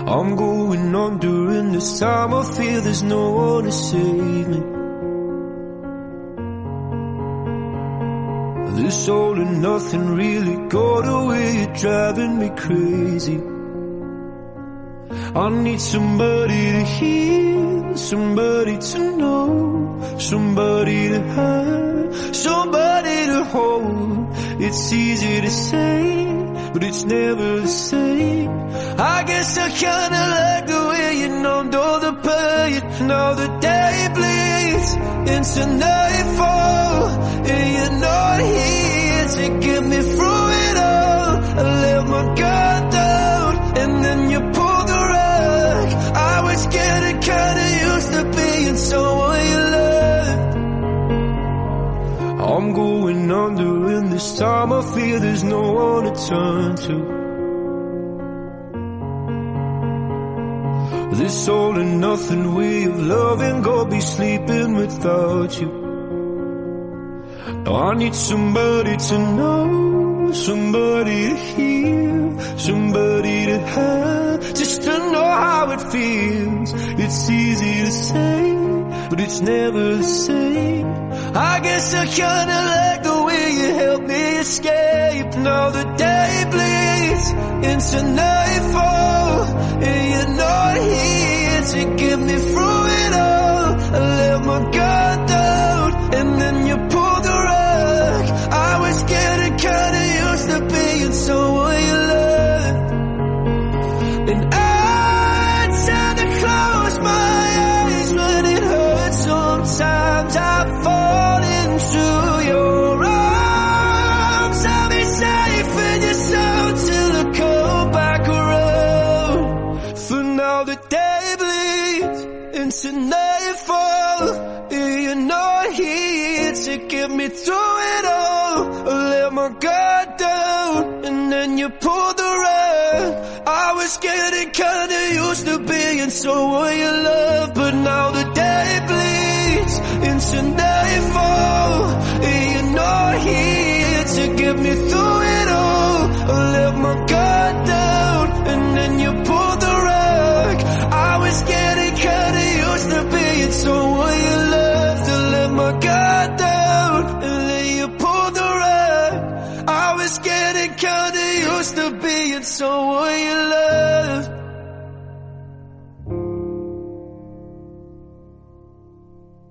I'm going on during this time. I feel there's no one to save me. This all and nothing really got away, you're driving me crazy. I need somebody to hear, somebody to know, somebody to have, somebody to hold. It's easy to say, but it's never the same. I guess I kinda like the way you numbed all the pain. Now the day bleeds into nightfall, and you're not here to get me through it all. I let my guard down, and then you pulled the rug. I was getting kinda used to being someone you loved. I'm going under, and this time I feel there's no one to turn to. This all and nothing way of loving, go be sleeping without you. Now I need somebody to know, somebody to hear, somebody to have, just to know how it feels. It's easy to say, but it's never the same. I guess I kinda like the way you helped me escape. Now the day bleeds into nightfall, and you're not here to get me through it all. I let my guard down, and then you pulled the rug. I was getting kinda used to being someone you loved. And I tend to close my eyes when it hurts. Sometimes I fall into your arms. I'll be safe in your soul till I come back around. For now the day bleeds into nightfall, and you're not here to get me through it all. I let my guard down, and then you pulled the rug. I was getting kinda used to being someone you love, but now the day